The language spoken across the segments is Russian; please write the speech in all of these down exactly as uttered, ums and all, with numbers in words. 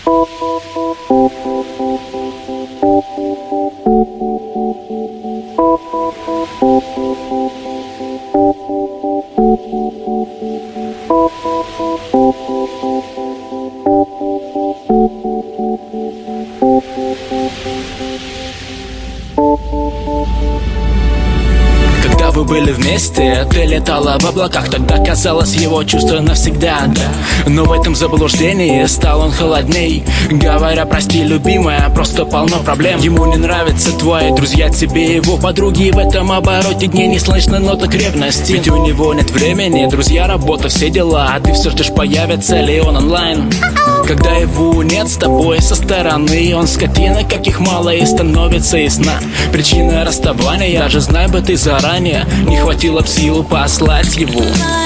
Когда вы были вместе, ты летала в облаках. Тогда казалось его чувство навсегда, да. Но в этом заблуждении стал он холодней, говоря: прости, любимая, просто полно проблем. Ему не нравятся твои друзья, тебе его подруги. И в этом обороте дней не слышно ноток ревности. Ведь у него нет времени, друзья, работа, все дела. А ты все ждешь, появится ли он онлайн. Когда его нет с тобой со стороны, он скотина, каких мало, и становится ясна причина расставания. Даже знай бы ты заранее, не хватило б силу послать его.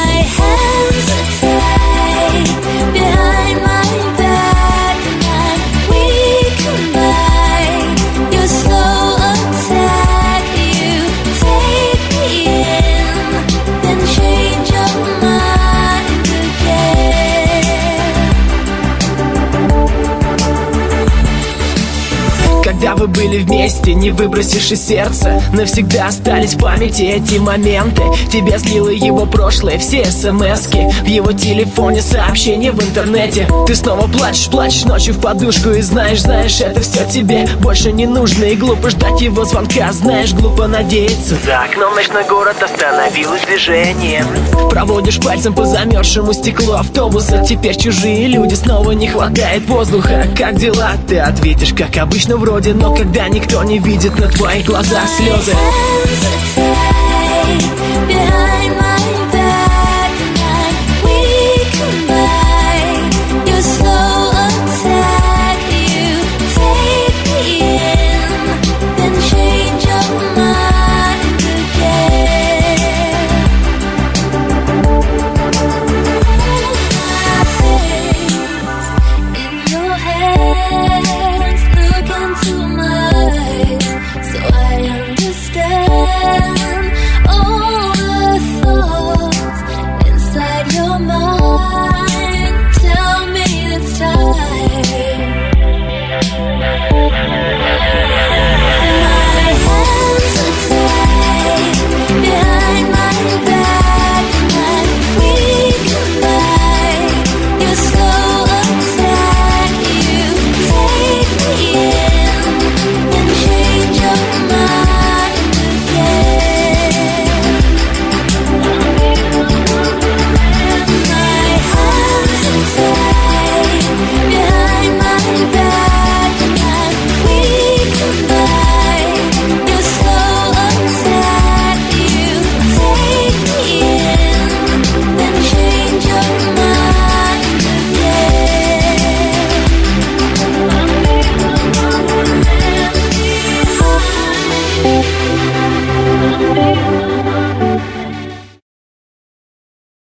Когда вы были вместе, не выбросишь из сердца. Навсегда остались в памяти эти моменты. Тебя злило его прошлое, все смски в его телефоне, сообщения в интернете. Ты снова плачешь, плачешь ночью в подушку. И знаешь, знаешь, это все тебе больше не нужно. И глупо ждать его звонка, знаешь, глупо надеяться. За окном ночной город, остановилось движение. Проводишь пальцем по замерзшему стеклу автобуса. Теперь чужие люди, снова не хватает воздуха. Как дела? Ты ответишь, как обычно, вроде. Но когда никто не видит, на твоих глазах слезы.